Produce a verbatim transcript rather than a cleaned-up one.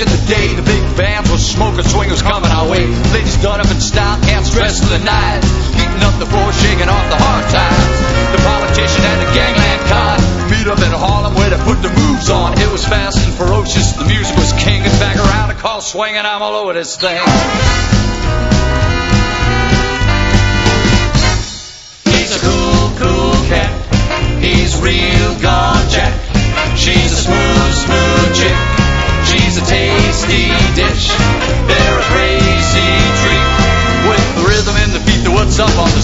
in the day, the big bands were smoking, swingers coming our way. Ladies done up in style, cats dressed for the night, beating up the floor, shaking off the hard times. The politician and the gangland con beat up in Harlem where they put the moves on. It was fast and ferocious, the music was king, and back around the call swinging, I'm all over this thing. He's a cool, cool cat, he's real gone jack. She's a smooth, smooth chick, she's a tasty dish. They're a crazy treat, with the rhythm and the beat, the what's up on the